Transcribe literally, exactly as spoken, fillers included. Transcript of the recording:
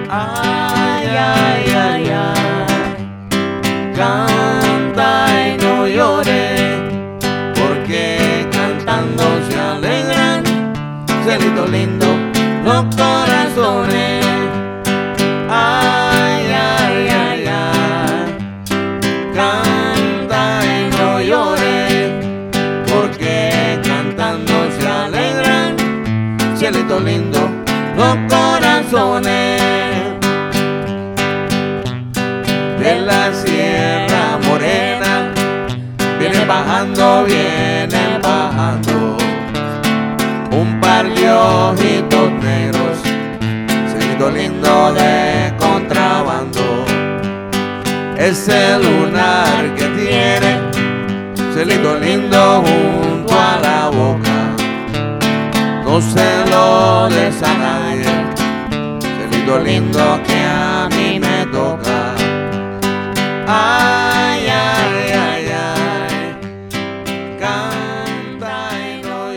Ay, ay, ay, ay. Canta y no llores, porque cantando se alegran, cielito lindo, los corazones. Ay, ay, ay, ay. Canta y no llores, porque cantando se alegran, cielito lindo, los corazones. De la Sierra Morena vienen bajando, vienen bajando un par de ojitos negros, cielito lindo de contrabando. Ese lunar que tiene, cielito lindo junto a la boca, no se lo des a nadie, cielito lindo que